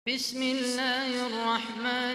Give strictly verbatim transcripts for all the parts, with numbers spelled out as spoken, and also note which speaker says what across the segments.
Speaker 1: بسم الله الرحمن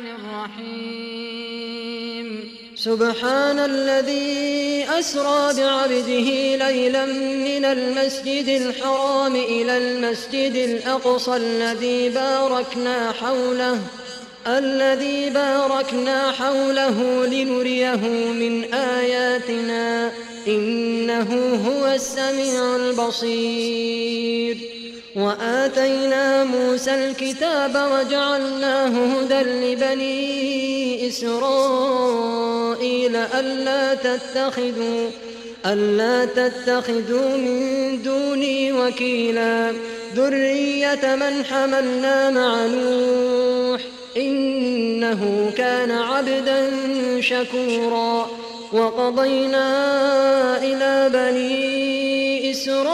Speaker 1: الرحيم
Speaker 2: سبحان الذي أسرى بعبده ليلا من المسجد الحرام إلى المسجد الأقصى الذي باركنا حوله الذي باركنا حوله لنريه من آياتنا إنه هو السميع البصير. وآتينا موسى الكتاب وجعلناه هدى لبني إسرائيل ألا تتخذوا ألا تتخذوا من دوني وكيلا ذرية من حملنا مع نوح إنه كان عبدا شكورا. وقضينا إلى بني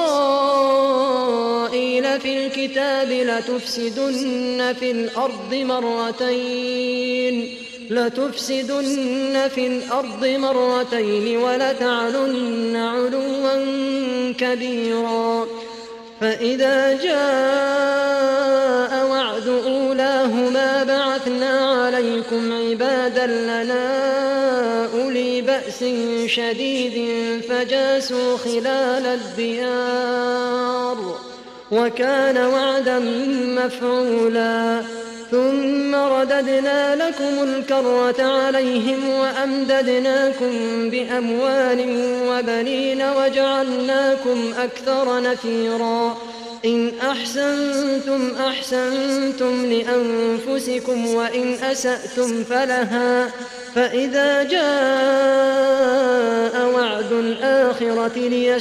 Speaker 2: إسرائيل في الكتاب لتفسدن في الأرض مرتين لتفسدن في الأرض مرتين ولتعلن علوا كبيرا. فإذا جاء وعد أولاهما بعثنا عليكم عبادا لنا أولي بأس شديد فجاسوا خلال الديار وكان وعدا مفعولا. ثم رددنا لكم الكرة عليهم وأمددناكم بأموال وبنين وجعلناكم أكثر نفيرا. إن أحسنتم أحسنتم لأنفسكم وإن أسأتم فلها. فإذا جاء وعد الآخرة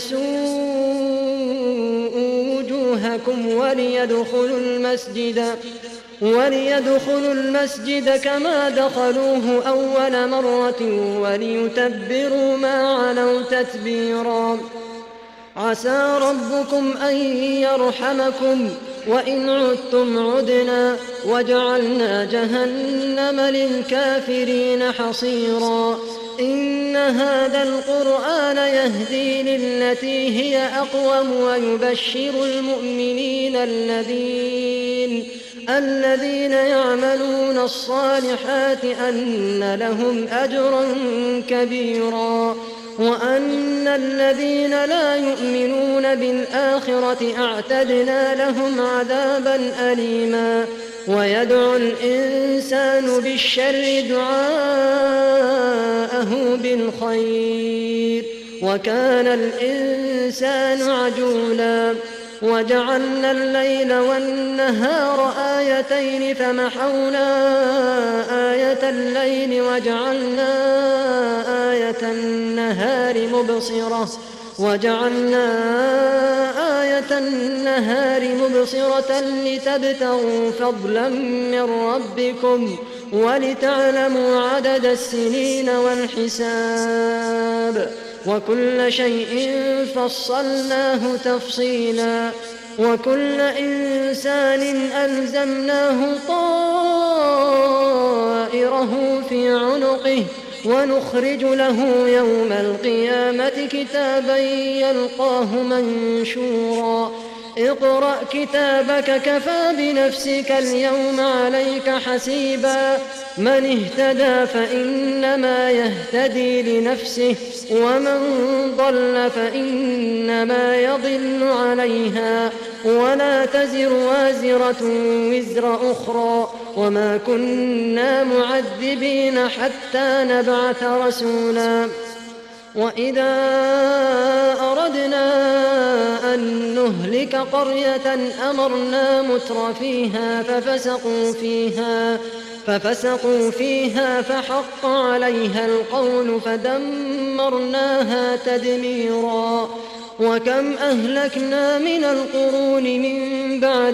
Speaker 2: ليسوءوا وجوهكم وليدخلوا المسجد وليدخلوا المسجد كما دخلوه أول مرة وليتبروا ما علوا تتبيرا. عسى ربكم أن يرحمكم وإن عدتم عدنا وجعلنا جهنم للكافرين حصيرا. إن هذا القرآن يهدي للتي هي أقوم ويبشر المؤمنين الذين الذين يعملون الصالحات أن لهم أجرا كبيرا وأن الذين لا يؤمنون بالآخرة أعتدنا لهم عذابا أليما. ويدعو الإنسان بالشر دعاءه بالخير وكان الإنسان عجولا. وجعلنا الليل والنهار آيتين فمحونا آية الليل وجعلنا آية النهار مبصرة وجعلنا آية النهار مبصرة لتبتغوا فضلا من ربكم ولتعلموا عدد السنين والحساب وكل شيء فصلناه تفصيلا. وكل إنسان ألزمناه طائره في عنقه ونخرج له يوم القيامة كتابا يلقاه منشورا. اقرأ كتابك كفى بنفسك اليوم عليك حسيبا. من اهتدى فإنما يهتدي لنفسه ومن ضل فإنما يضل عليها ولا تزر وازرة وزر أخرى وما كنا معذبين حتى نبعث رسولا. وإذا أردنا أن نهلك قرية أمرنا متر فيها ففسقوا فيها ففسقوا فيها فحق عليها القول فدمرناها تدميرا. وكم أهلكنا من القرون من بعد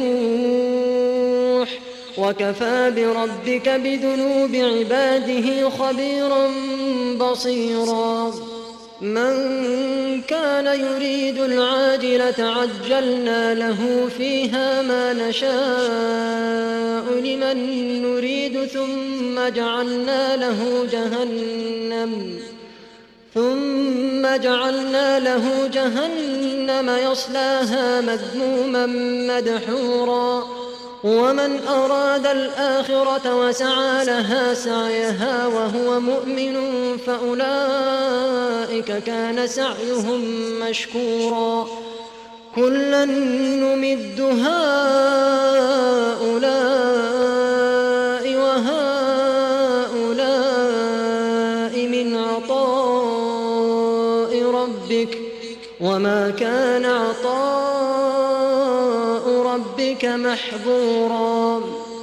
Speaker 2: نوح وكفى بربك بذنوب عباده خبيرا بصيرا. من كان يريد العاجلة عجلنا له فيها ما نشاء لمن نريد ثم جعلنا له جهنم ثم جعلنا له جهنم يصلاها مذموما مدحورا. ومن أراد الآخرة وسعى لها سعيها وهو مؤمن فأولئك كان سعيهم مشكورا كلا نمد هؤلاء وهؤلاء من عطاء ربك وما كان عطاء ربك محظورا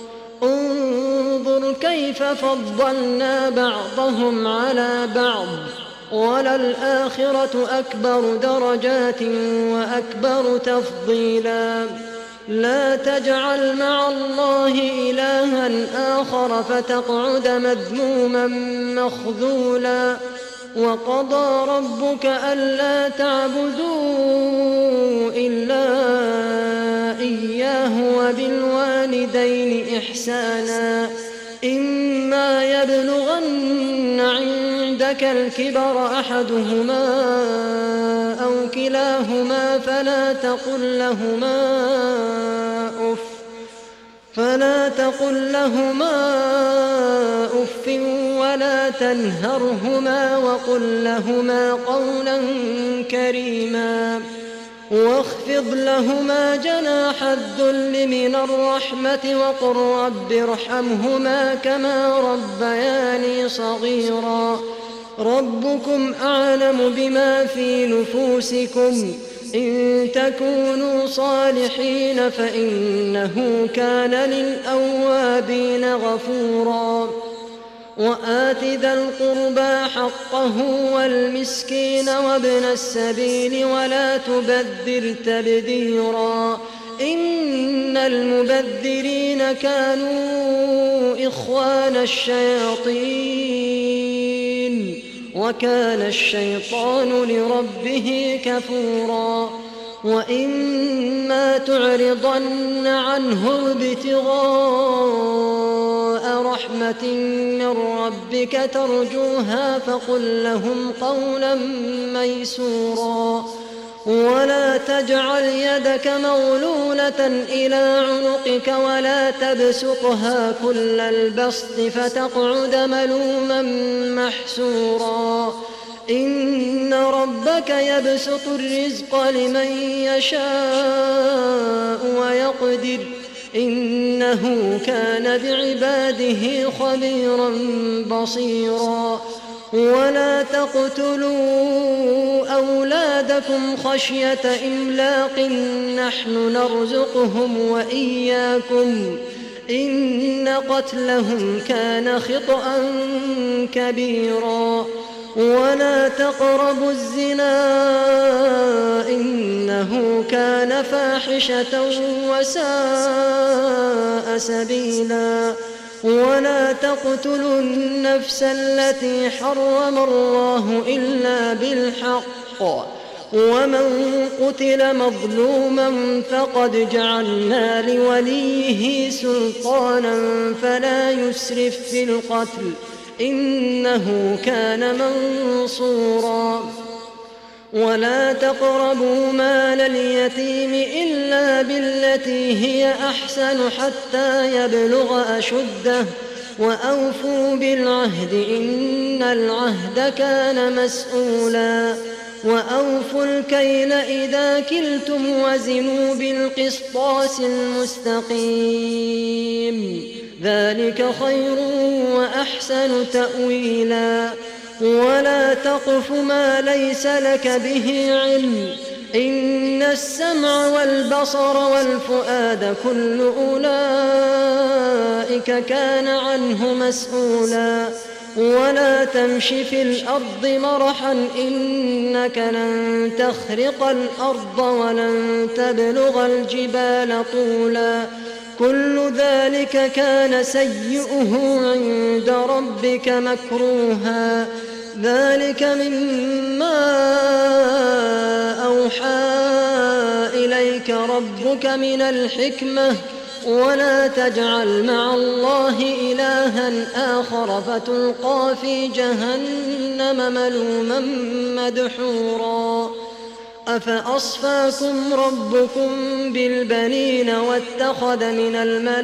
Speaker 2: انظر كيف فضلنا بعضهم على بعض وللآخرة أكبر درجات وأكبر تفضيلا لا تجعل مع الله إلها آخر فتقعد مذموما مخذولا وقضى ربك ألا تعبدوا إلا إياه وبالوالدين إحسانا إما يبلغن عندك الكبر أحدهما أو كلاهما فلا تقل لهما أف فلا تقل لهما أف ولا تنهرهما وقل لهما قولا كريما واخفض لهما جناح الذل من الرحمة وقل رب ارحمهما كما ربياني صغيرا ربكم أعلم بما في نفوسكم إن تكونوا صالحين فإنه كان للأوابين غفورا وآت ذا القربى حقه والمسكين وابن السبيل ولا تبذر تبذيرا إن المبذرين كانوا إخوان الشياطين وكان الشيطان لربه كفورا وإما تعرضن عنهم ابتغاء رحمة من ربك ترجوها فقل لهم قولا ميسورا ولا تجعل يدك مغلولة إلى عنقك ولا تبسطها كل البسط فتقعد ملوما محسورا إن ربك يبسط الرزق لمن يشاء ويقدر إنه كان بعباده خبيرا بصيرا ولا تقتلوا أولادكم خشية إملاق نحن نرزقهم وإياكم إن قتلهم كان خطأ كبيرا ولا تقربوا الزنا إنه كان فاحشة وساء سبيلا ولا تقتلوا النفس التي حرم الله إلا بالحق ومن قتل مظلوما فقد جعلنا لوليه سلطانا فلا يسرف في القتل إنه كان منصورا ولا تقربوا مال اليتيم إلا بالتي هي أحسن حتى يبلغ أشده وأوفوا بالعهد إن العهد كان مسؤولا وأوفوا الكيل إذا كلتم وزنوا بالقسطاس المستقيم ذلك خير وأحسن تأويلا ولا تقف ما ليس لك به علم إن السمع والبصر والفؤاد كل أولئك كان عنه مسؤولا ولا تمش في الأرض مرحا إنك لن تخرق الأرض ولن تبلغ الجبال طولا كل ذلك كان سيئه عند ربك مكروها ذلك مما أوحى إليك ربك من الحكمة ولا تجعل مع الله إلها آخر فتلقى في جهنم ملوما مدحورا أفأصفاكم ربكم بالبنين واتخذ من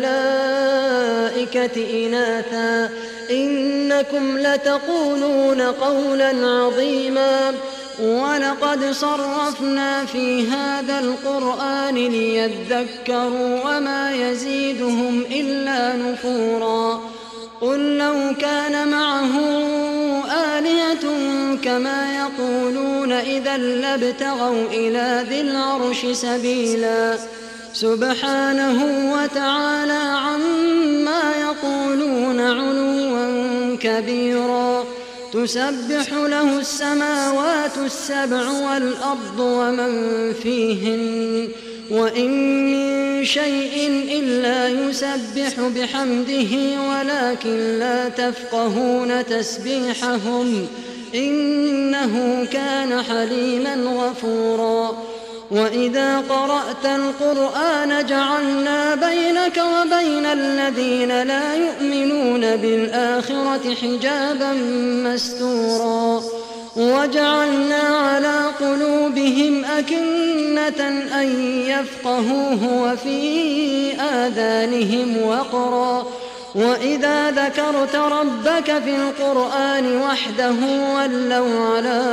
Speaker 2: الملائكة إناثا إنكم لتقولون قولا عظيما ولقد صرفنا في هذا القرآن ليذكروا وما يزيدهم إلا نفورا قل لو كان معه آلهة كما يقولون إذا لابتغوا إلى ذي العرش سبيلا سبحانه وتعالى عما يقولون علوا كبيرا تسبح له السماوات السبع والأرض ومن فيهن وإن من شيء إلا يسبح بحمده ولكن لا تفقهون تسبيحهم إنه كان حليما غفورا وإذا قرأت القرآن جعلنا بينك وبين الذين لا يؤمنون بالآخرة حجابا مستورا وجعلنا على قلوبهم أكنة أن يفقهوه وفي آذانهم وقرا وإذا ذكرت ربك في القرآن وحده ولوا على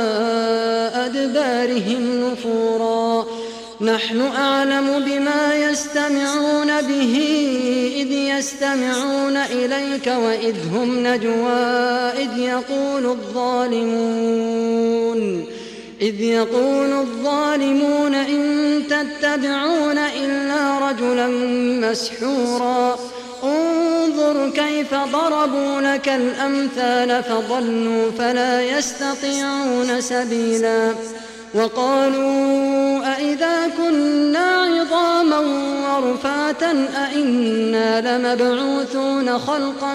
Speaker 2: أدبارهم نفورا نحن أعلم بما يستمعون به إذ يستمعون إليك وإذ هم نجوى إذ يقول الظالمون إذ يقول الظالمون إن تتبعون إلا رجلا مسحورا انظر كيف ضربوا لك الأمثال فضلوا فلا يستطيعون سبيلا وقالوا أئذا كنا عظاما ورفاتا أئنا لمبعوثون خلقا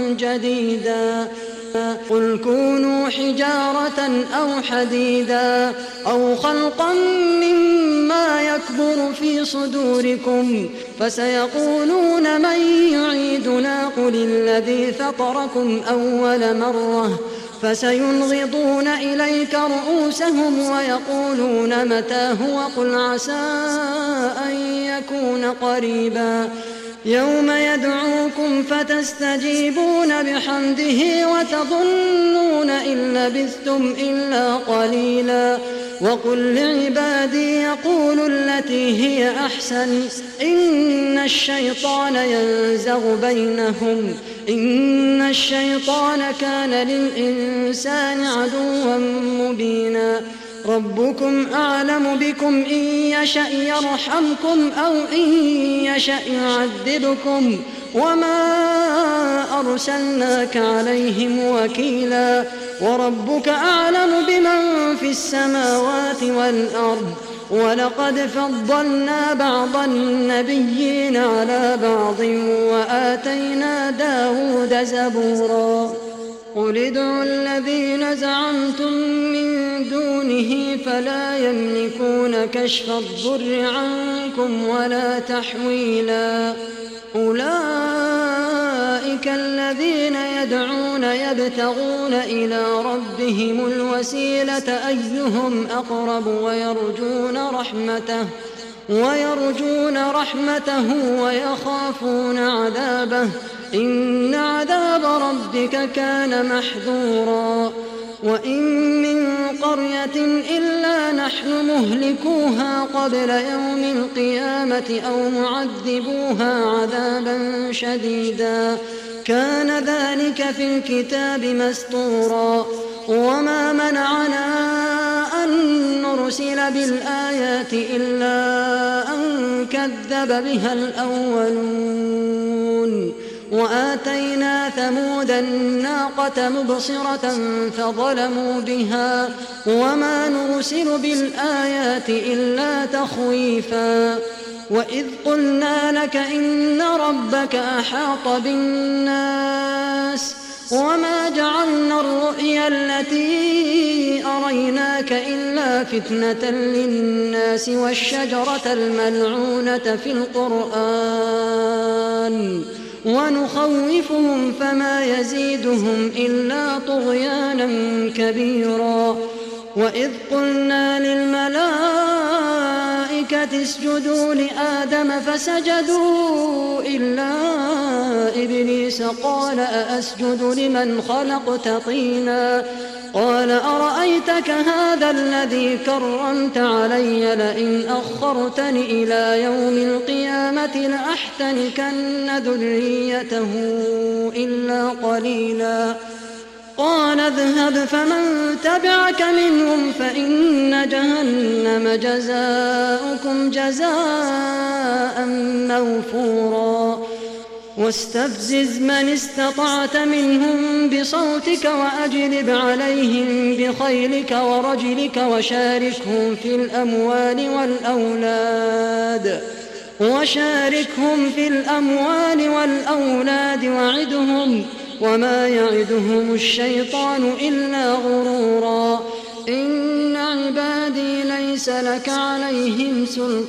Speaker 2: جديدا قل كونوا حجارة أو حديدا أو خلقا مما يكبر في صدوركم فسيقولون من يعيدنا قل الذي فطركم أول مرة فسينغضون إليك رؤوسهم ويقولون متى هو قل عسى أن يكون قريبا يوم يدعوكم فتستجيبون بحمده وتظنون إن لبثتم إلا قليلا وقل لعبادي يقولوا التي هي أحسن إن الشيطان ينزغ بينهم إن الشيطان كان للإنسان عدوا مبينا ربكم أعلم بكم إن يشأ يرحمكم أو إن يشأ يعذبكم وما أرسلناك عليهم وكيلا وربك أعلم بمن في السماوات والأرض ولقد فضلنا بعض النبيين على بعض وآتينا داود زبورا قل ادعوا الذين زعمتم من دونه فلا يملكون كشف الضر عنكم ولا تحويلا أولئك الذين يدعون يبتغون إلى ربهم الوسيلة أيهم أقرب ويرجون رحمته ويرجون رحمته ويخافون عذابه إن عذاب ربك كان محذورا وإن من قرية إلا نحن مهلكوها قبل يوم القيامة أو معذبوها عذابا شديدا كان ذلك في الكتاب مسطورا وما منعنا أن نرسل بالآيات إلا أن كذب بها الأولون وآتينا ثمود الناقة مبصرة فظلموا بها وما نرسل بالآيات إلا تخويفا وإذ قلنا لك إن ربك أحاط بالناس وما جعلنا الرؤيا التي أريناك إلا فتنة للناس والشجرة الملعونة في القرآن ونخوفهم فما يزيدهم إلا طغيانا كبيرا وإذ قلنا للملائكة اسجدوا لآدم فسجدوا إلا إبليس قال أأسجد لمن خلقت طينا قال أرأيتك هذا الذي كرمت علي لئن أخرتني إلى يوم القيامة لأحتنكن ذريته إلا قليلا قال اذهب فمن تبعك منهم فإن جهنم جزاؤكم جزاء موفورا واستفزز من استطعت منهم بصوتك وأجلب عليهم بخيلك ورجلك وشاركهم في الأموال والأولاد وشاركهم في الأموال والأولاد وعدهم وما يعدهم الشيطان إلا غرورا إن عبادي ليس لك عليهم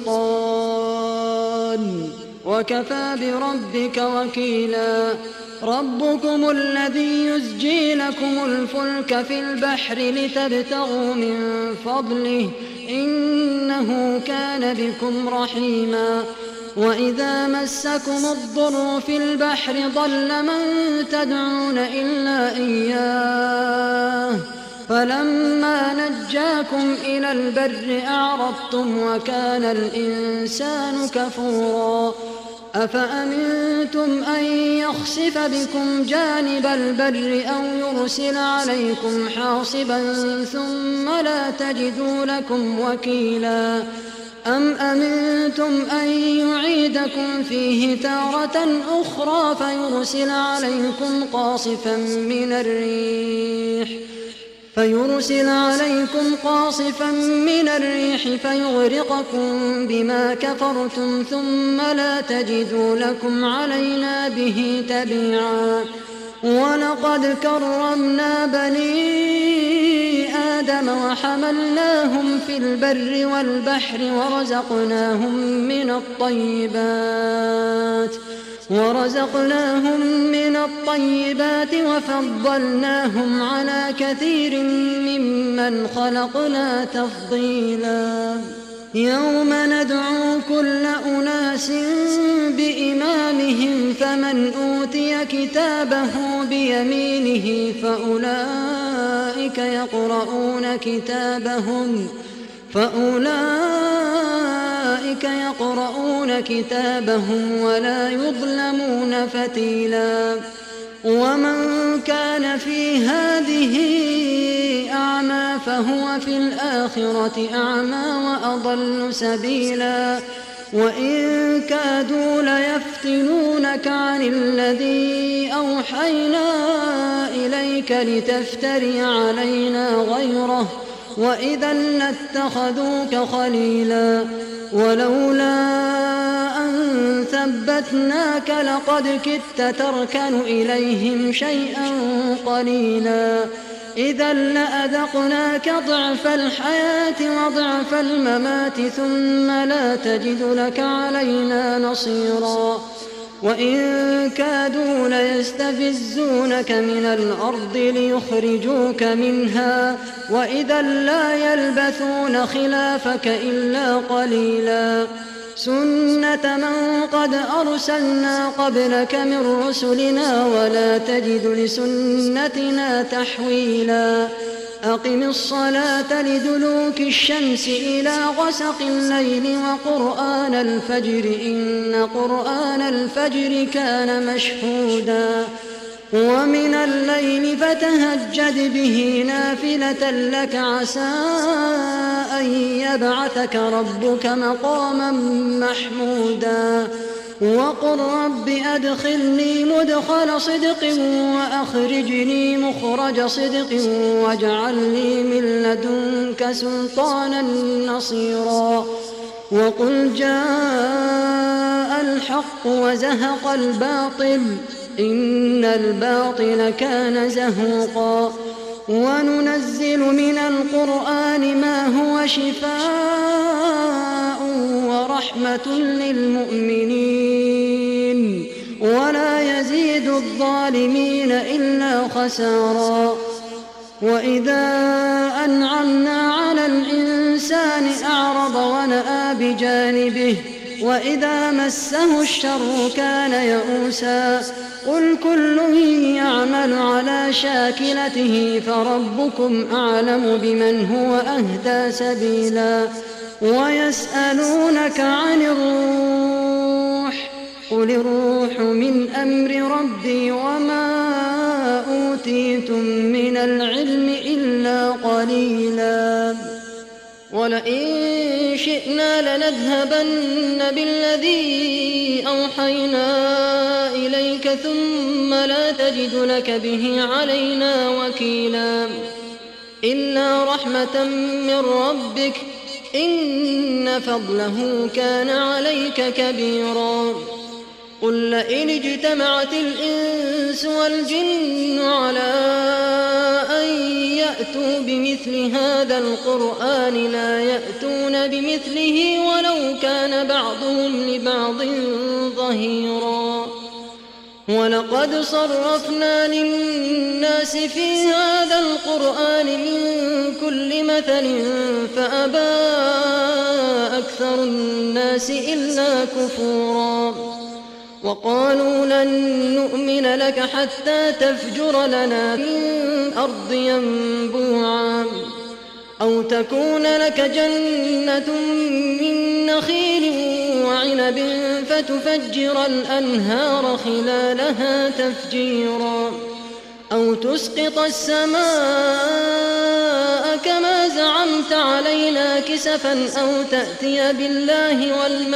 Speaker 2: سلطان وكفى بربك وكيلا ربكم الذي يزجي لكم الفلك في البحر لتبتغوا من فضله إنه كان بكم رحيما وإذا مسكم الضر في البحر ضل من تدعون إلا إياه فلما نجاكم إلى البر أعرضتم وكان الإنسان كفورا أفأمنتم أن يخسف بكم جانب البر أو يرسل عليكم حاصبا ثم لا تجدوا لكم وكيلا أم أمنتم أن يعيدكم فيه تارة أخرى فيرسل عليكم قاصفا من الريح فيرسل عليكم قاصفا من الريح فيغرقكم بما كفرتم ثم لا تجدوا لكم علينا به تبيعا ولقد كرمنا بني آدم وحملناهم في البر والبحر ورزقناهم من الطيبات ورزقناهم من الطيبات وفضلناهم على كثير ممن خلقنا تفضيلا يوم ندعو كل أناس بإمامهم فمن أوتي كتابه بيمينه فأولئك يقرؤون كتابهم فأولئك يقرؤون كتابهم ولا يظلمون فتيلا ومن كان في هذه أعمى فهو في الآخرة أعمى وأضل سبيلا وإن كادوا ليفتنونك عن الذي أوحينا إليك لتفتري علينا غيره وإذا لاتخذوك خليلا ولولا أن ثبتناك لقد كدت تركن إليهم شيئا قليلا إذا لأذقناك ضعف الحياة وضعف الممات ثم لا تجد لك علينا نصيرا وإن كادوا ليستفزونك من الأرض ليخرجوك منها وإذا لا يلبثون خلافك إلا قليلا سنة من قد أرسلنا قبلك من رسلنا ولا تجد لسنتنا تحويلا أقم الصلاة لدلوك الشمس إلى غسق الليل وقرآن الفجر إن قرآن الفجر كان مشهودا ومن الليل فتهجد به نافلة لك عسى أن يبعثك ربك مقاما محمودا وقل رب أدخلني مدخل صدق وأخرجني مخرج صدق واجعل لي من لدنك سلطانا نصيرا وقل جاء الحق وزهق الباطل إن الباطل كان زهوقا وننزل من القرآن ما هو شفاء ورحمة للمؤمنين ولا يزيد الظالمين إلا خسارا وإذا أنعمنا على الإنسان أعرض ونأى بجانبه وإذا مسه الشر كان يئوسا قل كل يعمل على شاكلته فربكم أعلم بمن هو أهدى سبيلا ويسألونك عن الروح قل الروح من أمر ربي وما أوتيتم من العلم إلا قليلا ولئن شئنا لنذهبن بالذي أوحينا إليك ثم لا تجد لك به علينا وكيلا إلا رحمة من ربك إن فضله كان عليك كبيرا قل لئن اجتمعت الإنس والجن على أن يأتوا بمثل هذا القرآن لا يأتون بمثله ولو كان بعضهم لبعض ظهيرا ولقد صرفنا للناس في هذا القرآن من كل مثل فأبى أكثر الناس إلا كفورا وقالوا لن نؤمن لك حتى تفجر لنا من الأرض ينبوعا أو تكون لك جنة من نخيل وعنب فتفجر الأنهار خلالها تفجيرا أو تسقط السماء كما زعمت علينا كسفا أو تأتي بالله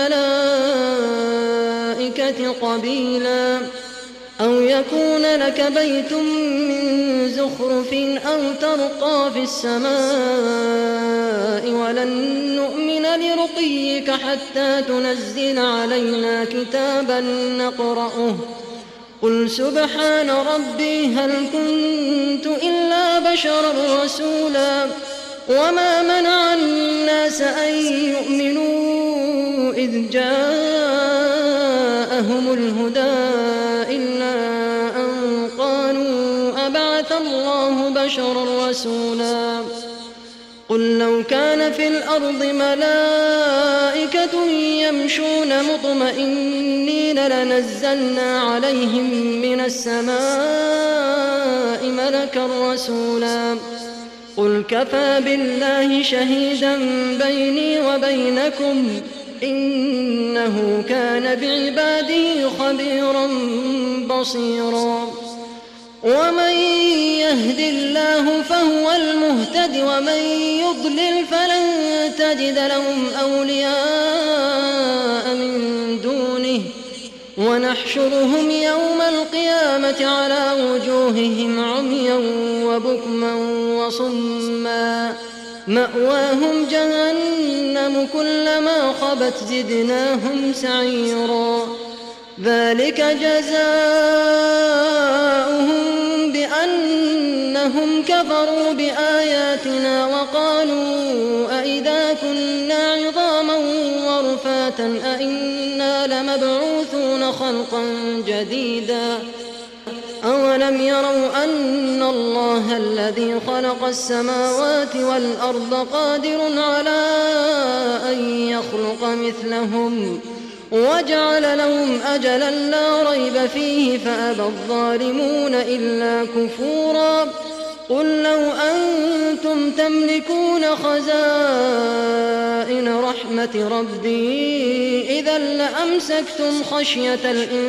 Speaker 2: والملائكة قبيلا أو يكون لك بيت من زخرف أو ترقى في السماء ولن نؤمن لرقيك حتى تنزل علينا كتابا نقرأه قل سبحان ربي هل كنت إلا بشرا رسولا وما منع الناس أن يؤمنوا إذ جاءهم الهدى إلا أن قالوا أبعث الله بشرا رسولا قل لو كان في الأرض ملائكة يمشون مطمئنين لنزلنا عليهم من السماء ملكا رسولا قل كفى بالله شهيدا بيني وبينكم إنه كان بعباده خبيرا بصيرا ومن يهد الله فهو المهتد ومن يضلل فلن تجد لهم أولياء من دونه ونحشرهم يوم القيامة على وجوههم عميا وبكما وصما مأواهم جهنم كلما خبت زدناهم سعيرا ذلك جزاؤهم بأنهم كفروا بآياتنا وقالوا أئذا كنا عظاما ورفاتا أئنا لمبعوثون خلقا جديدا أولم يروا أن الله الذي خلق السماوات والأرض قادر على أن يخلق مثلهم وجعل لهم أجلا لا ريب فيه فأبى الظالمون إلا كفورا قل لو أنتم تملكون خزائن رحمة ربي إذا لأمسكتم خشية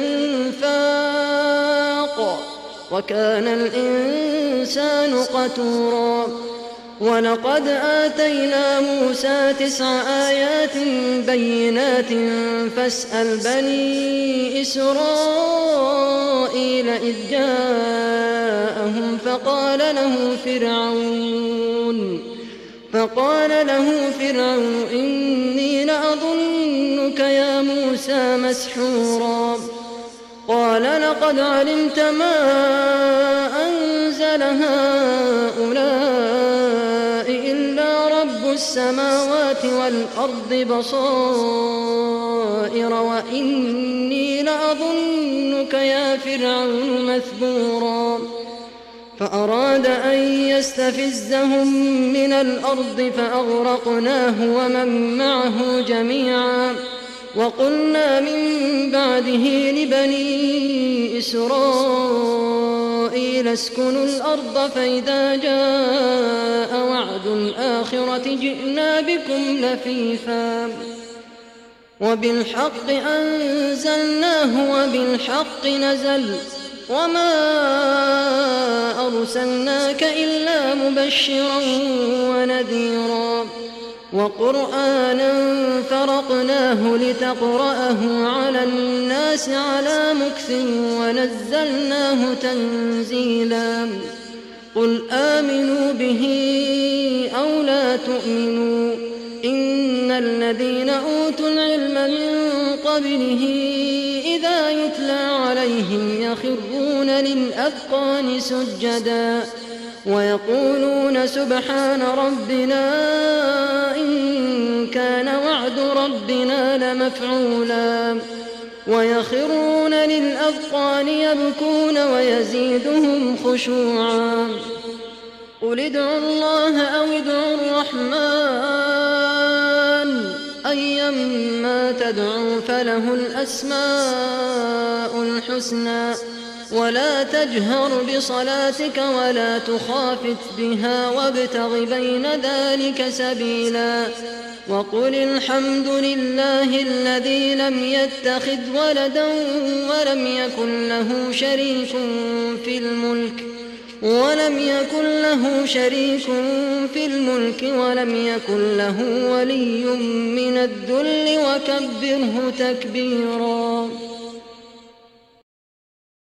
Speaker 2: الإنفاق وكان الإنسان قتورا ولقد آتينا موسى تسع آيات بينات فاسأل بني إسرائيل إذ جاءهم فقال له فرعون فقال له فرعون إني لأظنك يا موسى مسحورا قال لقد علمت ما أنزل هؤلاء إلا رب السماوات والأرض بصائر وإني لأظنك يا فرعون مثبورا فأراد أن يستفزهم من الأرض فأغرقناه ومن معه جميعا. وقلنا من بعده لبني إسرائيل اسكنوا الأرض فإذا جاء وعد الآخرة جئنا بكم لفيفا وبالحق أنزلناه وبالحق نزل وما أرسلناك إلا مبشرا ونذيرا وقرآنا فرقناه لتقرأه على الناس على مكث ونزلناه تنزيلا. قل آمنوا به أو لا تؤمنوا إن الذين أوتوا العلم من قبله إذا يتلى عليهم يخرون للأذقان سجدا ويقولون سبحان ربنا إن كان وعد ربنا لمفعولا ويخرون للأذقان يبكون ويزيدهم خشوعا. قل ادعوا الله أو ادعوا الرحمن أيما تدعوا فله الأسماء الحسنى ولا تجهر بصلاتك ولا تخافت بها وابتغ بين ذلك سبيلا. وقل الحمد لله الذي لم يتخذ ولدا ولم يكن له شريك في الملك ولم يكن له شريك في الملك ولم يكن له ولي من الذل وكبره تكبيرا.